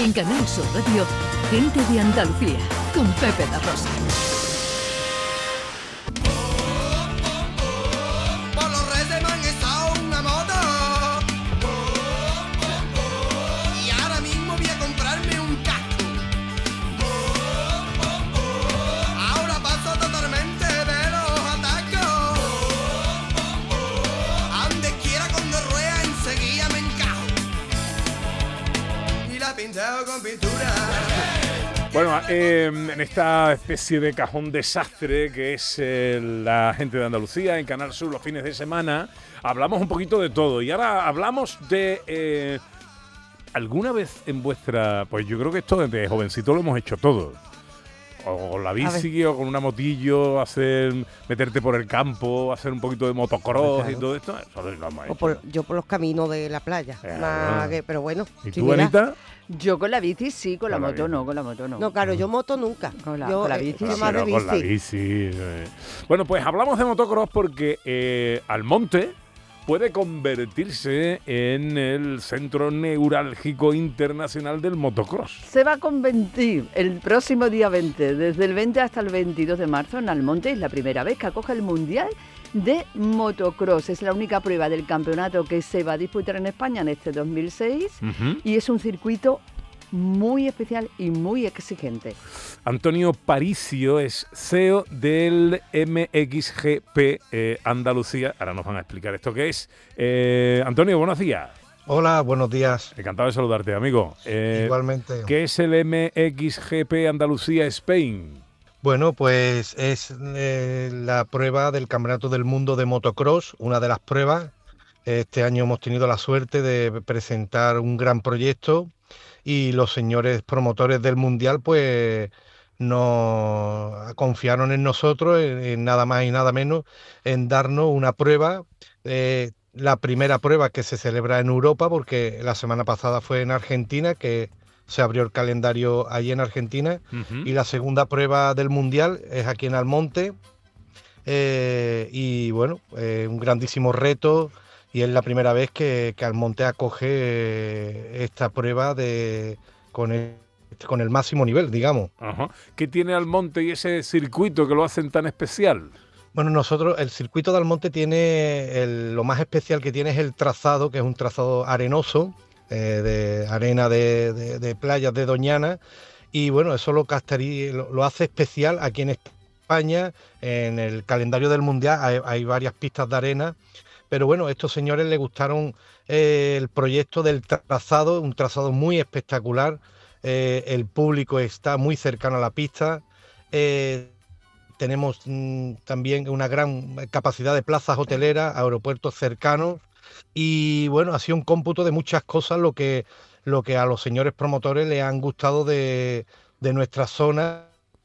En Canal Sur Radio, Gente de Andalucía, con Pepe da Rosa. Por los Reyes me han echado una moto. Y ahora mismo voy a comprarme un casco. Ahora paso totalmente de los atacos. A donde quiera con dos ruedas enseguida me encajo. Y la pintado con pintura. Bueno, en esta especie de cajón desastre que es la Gente de Andalucía en Canal Sur los fines de semana, hablamos un poquito de todo. Y ahora hablamos de... ¿alguna vez en vuestra... Pues yo creo que esto desde jovencito lo hemos hecho todos. O con la bici o con una motillo, meterte por el campo, hacer un poquito de motocross, claro, y todo esto. Eso lo hemos hecho. Yo por los caminos de la playa. Pero bueno. ¿Y tú, Anita? Yo con la bici sí, con la moto no. No, claro, yo moto nunca. Con la bici yo más de bici. Con la bici. Bueno, pues hablamos de motocross porque Almonte puede convertirse en el centro neurálgico internacional del motocross. Se va a convertir el próximo día 20, desde el 20 hasta el 22 de marzo en Almonte. Es la primera vez que acoge el Mundial de Motocross. Es la única prueba del campeonato que se va a disputar en España en este 2006 y es un circuito muy especial y muy exigente. Antonio Paricio es CEO del MXGP Andalucía. Ahora nos van a explicar esto qué es. Antonio, buenos días. Hola, buenos días. Encantado de saludarte, amigo. Igualmente. ¿Qué es el MXGP Andalucía Spain? Bueno, pues es la prueba del Campeonato del Mundo de Motocross, una de las pruebas. Este año hemos tenido la suerte de presentar un gran proyecto y los señores promotores del Mundial pues nos confiaron en nosotros, en nada más y nada menos, en darnos una prueba, la primera prueba que se celebra en Europa, porque la semana pasada fue en Argentina, que se abrió el calendario allí en Argentina, y la segunda prueba del Mundial es aquí en Almonte, y bueno, un grandísimo reto. Y es la primera vez que Almonte acoge esta prueba con el máximo nivel, digamos. Ajá. ¿Qué tiene Almonte y ese circuito que lo hacen tan especial? Bueno, el circuito de Almonte tiene, lo más especial que tiene es el trazado, que es un trazado arenoso, de arena de playas de Doñana. Y bueno, eso lo hace especial aquí en España. En el calendario del Mundial hay varias pistas de arena. Pero bueno, a estos señores les gustaron el proyecto del trazado, un trazado muy espectacular. El público está muy cercano a la pista. Tenemos también una gran capacidad de plazas hoteleras, aeropuertos cercanos. Y bueno, ha sido un cómputo de muchas cosas lo que a los señores promotores les han gustado de nuestra zona.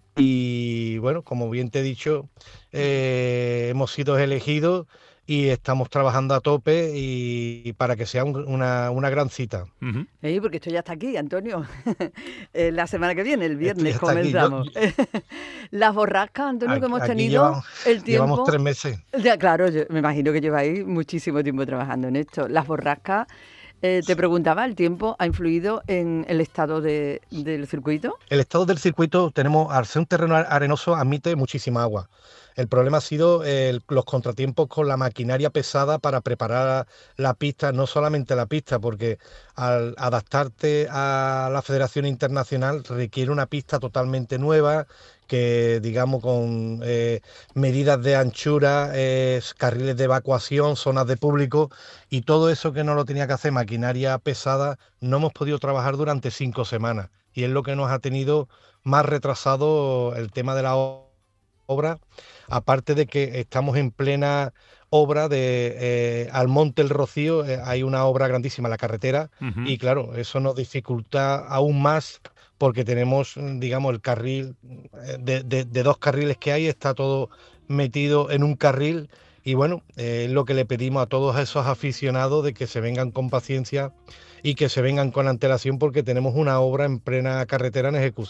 Y bueno, como bien te he dicho, hemos sido elegidos y estamos trabajando a tope y para que sea una gran cita. Porque esto ya está aquí, Antonio. La semana que viene, el viernes, comenzamos. Las borrascas, Antonio, que hemos tenido, el tiempo... Llevamos 3 meses. Ya, claro, yo me imagino que lleváis muchísimo tiempo trabajando en esto. Las borrascas, te preguntaba, ¿el tiempo ha influido en el estado del circuito? El estado del circuito, al ser un terreno arenoso, admite muchísima agua. El problema ha sido los contratiempos con la maquinaria pesada para preparar la pista, no solamente la pista, porque al adaptarte a la Federación Internacional requiere una pista totalmente nueva, que digamos con medidas de anchura, carriles de evacuación, zonas de público, y todo eso que no lo tenía que hacer maquinaria pesada, no hemos podido trabajar durante 5 semanas, y es lo que nos ha tenido más retrasado el tema de la obra, aparte de que estamos en plena obra de Almonte el Rocío, hay una obra grandísima en la carretera, y claro, eso nos dificulta aún más porque tenemos, digamos, el carril de 2 carriles que hay, está todo metido en un carril, y bueno, lo que le pedimos a todos esos aficionados de que se vengan con paciencia y que se vengan con antelación, porque tenemos una obra en plena carretera en ejecución.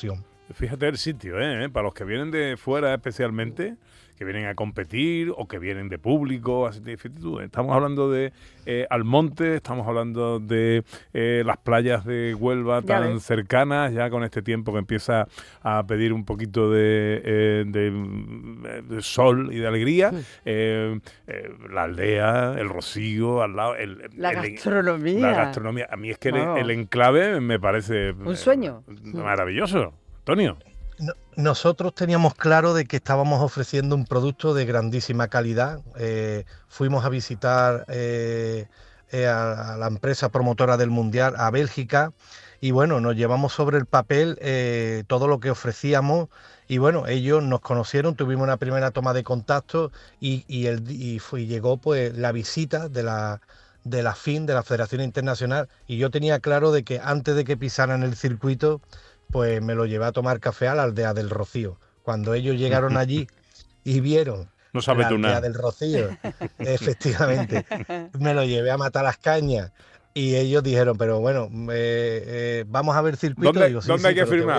Fíjate el sitio, para los que vienen de fuera especialmente, que vienen a competir o que vienen de público, así, estamos hablando de Almonte, estamos hablando de las playas de Huelva tan cercanas, ya con este tiempo que empieza a pedir un poquito de sol y de alegría, la aldea, el Rocío, al lado, la gastronomía. A mí es que el enclave me parece un sueño maravilloso. Antonio. Nosotros teníamos claro de que estábamos ofreciendo un producto de grandísima calidad. Fuimos a visitar a la empresa promotora del Mundial, a Bélgica, y bueno, nos llevamos sobre el papel todo lo que ofrecíamos, y bueno, ellos nos conocieron, tuvimos una primera toma de contacto y llegó pues la visita de la FIN, de la Federación Internacional, y yo tenía claro de que antes de que pisaran el circuito, pues me lo llevé a tomar café a la aldea del Rocío. Cuando ellos llegaron allí y vieron la aldea del Rocío, efectivamente, me lo llevé a matar las cañas y ellos dijeron, pero bueno, vamos a ver circuito. ¿Dónde hay que firmar?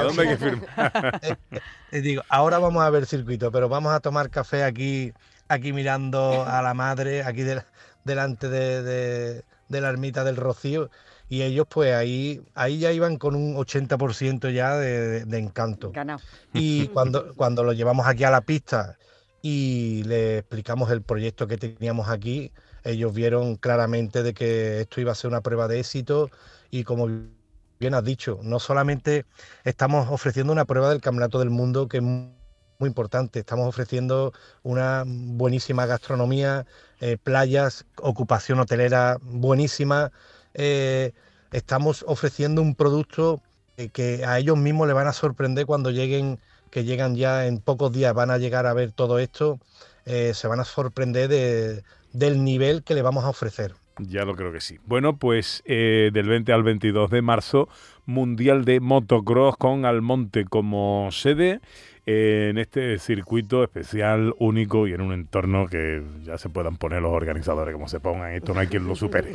Digo, ahora vamos a ver circuito, pero vamos a tomar café aquí mirando a la madre, aquí delante de la ermita del Rocío. Y ellos pues ahí ya iban con un 80% ya de encanto. Ganado. Y cuando lo llevamos aquí a la pista y le explicamos el proyecto que teníamos aquí, ellos vieron claramente de que esto iba a ser una prueba de éxito, y como bien has dicho, no solamente estamos ofreciendo una prueba del Campeonato del Mundo, que es muy importante, estamos ofreciendo una buenísima gastronomía, playas, ocupación hotelera buenísima. Estamos ofreciendo un producto que a ellos mismos les van a sorprender cuando lleguen, que llegan ya en pocos días, van a llegar a ver todo esto, se van a sorprender del nivel que le vamos a ofrecer. Ya lo creo que sí. Bueno, pues del 20 al 22 de marzo, Mundial de Motocross con Almonte como sede, en este circuito especial, único y en un entorno que ya se puedan poner los organizadores como se pongan. Esto no hay quien lo supere.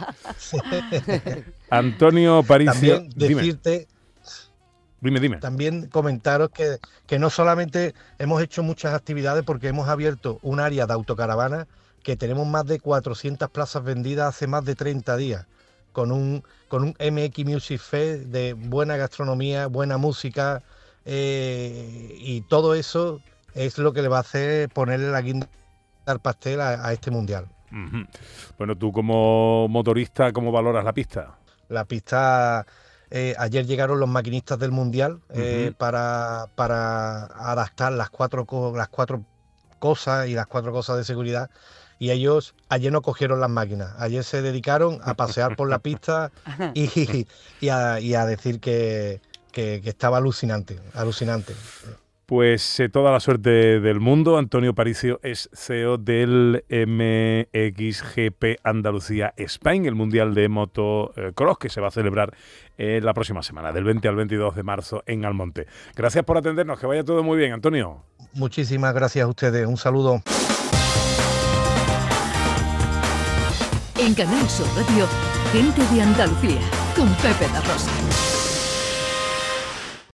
Antonio Paricio. También decirte... Dime. También comentaros que no solamente hemos hecho muchas actividades, porque hemos abierto un área de autocaravana que tenemos más de 400 plazas vendidas hace más de 30 días, con un MX Music Fest de buena gastronomía, buena música, y todo eso es lo que le va a hacer ponerle la guinda al pastel a este mundial. Uh-huh. Bueno, tú como motorista, ¿cómo valoras la pista? La pista... ayer llegaron los maquinistas del mundial para adaptar las cuatro cosas y las 4 cosas de seguridad, y ellos ayer no cogieron las máquinas, ayer se dedicaron a pasear por la pista y a decir que estaba alucinante. Pues toda la suerte del mundo. Antonio Paricio es CEO del MXGP Andalucía Spain, el Mundial de Motocross, que se va a celebrar la próxima semana, del 20 al 22 de marzo en Almonte. Gracias por atendernos, que vaya todo muy bien, Antonio. Muchísimas gracias a ustedes, un saludo. En Canal Sur Radio, Gente de Andalucía, con Pepe da Rosa.